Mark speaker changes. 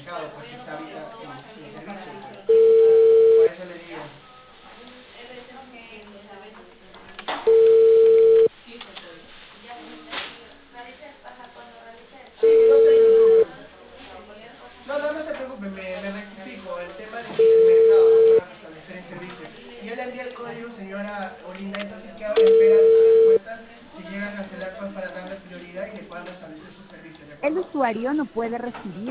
Speaker 1: verificado pues, si está ahorita en servicio. Pues. Por eso le digo. Sí, no se preocupe. No se preocupe, me rectifico. El tema del mercado, no para restablecer el servicio. Yo le envié el código, señora Olinda, entonces quedo en espera de su respuesta. Si llega a cancelar, pues para darle prioridad y le puedan restablecer su servicio, ¿de
Speaker 2: El
Speaker 1: acuerdo?
Speaker 2: usuario no puede recibir